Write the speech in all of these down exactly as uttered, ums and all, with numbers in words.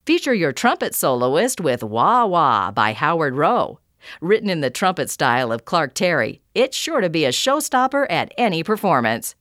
Feature your trumpet soloist with Wah Wah by Howard Rowe. Written in the trumpet style of Clark Terry, it's sure to be a showstopper at any performance.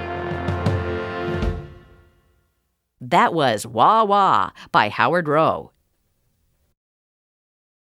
That was Wah Wah by Howard Rowe.